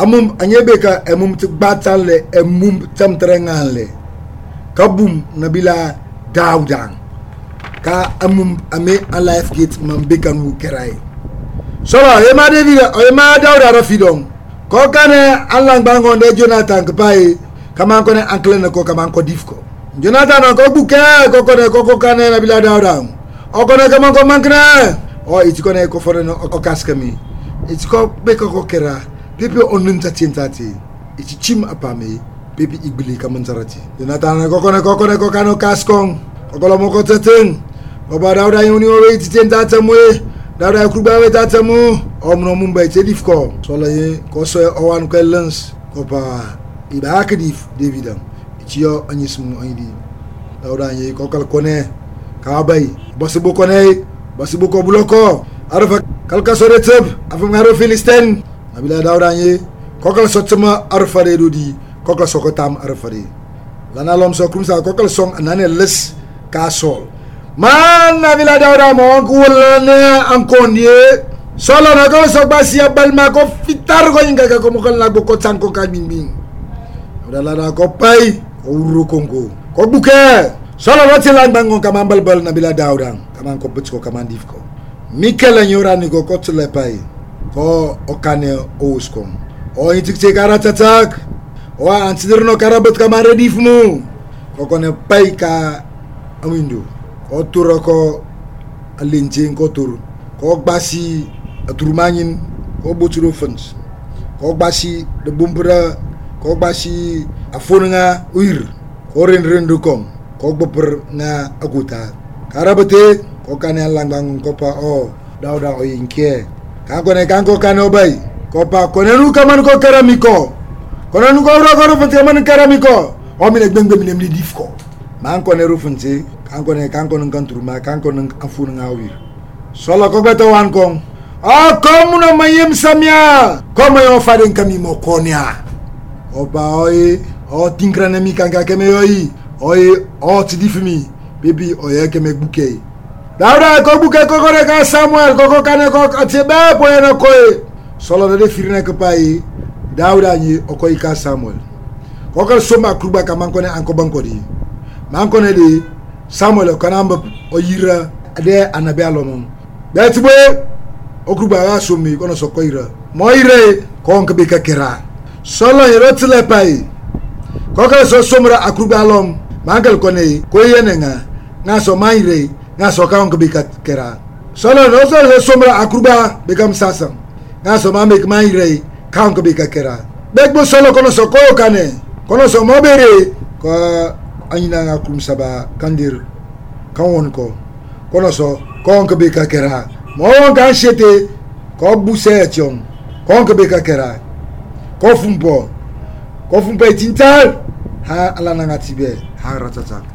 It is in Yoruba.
amum anyebeka emum tbatanle emum tamtrenganle kabum nabila Daouda ka amum ame a life gate mambekan wu kerai solo ema David ema Daouda rafidong ko kane alang bangon de Jonathan kpai kama ko ne ankle ko kama ko difko Jonathan ko buke ko kane nabila Daouda o ko ne kama ko mankna o itiko ne ko foreno o kaskami itiko beko ko kera pepe onunta tientati iti chim apame pepe igbili kamanzarati Jonathan ko kano kaskong ko lo moko teteng o ba Daouda yoni o iti tientata mwe Daouda kruba we tatamu o mno mumba iti difko solo ye ko so o wan ko lens ko pa iba akdif David iti yo anyismu aydi Daouda ye ko kal kone ka bay basibu kone basibu ko buloko arfa kalka sore teb afam ngaro Philistine nabila Daouda ye kokal sotma arfare dudi kokal sokotam arfare lana lom so krumsa kokal song anane les kasol man nabila Daouda mo kulane angkonye solo na ko so basia balma ko fitar ko inga ko mo kan lago ko tanko ka bimbing udala ko pai ko uru kongo ko buke solo wati lang bangon kamambal bal nabila Daouda kaman ko butsko kaman difko Mikel nyorani ko kotle pai ko okane ouskom o intikte karatatak o antidirno karabat kamare difmu ko kone pai ka amindu ko turo ko alinjing ko tur ko basi turmanin ko boturo fans ko basi de bumbra ko basi afonga uir ko rendu kom ko bopper nga aguta karabate ko kane langang ko pa o Daouda o inke kanko kane obay ko pa konenu kaman ko karamiko konenu ko ro fante man karamiko o mine gbengbe mine mli difko man ko ne ro fante kanko nan kanturma kanko nan afun ngawir solo ko beto wan kong o komuno mayem samia komo yo faden kami mo konya o pa o tinkrane mi kanka keme yoyi o tidifimi baby o ye keme buke Daouda ko buke ko ka Samuel ko kane ko atebe po yana ko solo de firne ko pai Daouda ni o ko ka Samuel ko ka soma kluba ka man ko ne anko banko di man ko ne di Samuel ko namba o yira de anabi alomon betbo o kluba ga somi ko no so ko yira mo yire ko on ko be ka kera solo yero tile pai ko ka so somra akruba alom mangal ko ne ko yenenga nga so mayre nga so ka on ko be ka kera solo no so somra akruba be kam sasam nga so ma make mayre ka on ko be ka kera begbo solo ko no so ko kane ko no so mo bere ko anyina nga kum saba kandir kawon ko no so ko on ko be ka kera mo on kan shete ko buse etiom ko on ko be ka kera ko fumpo tintal ha ala nga tibe ha ratata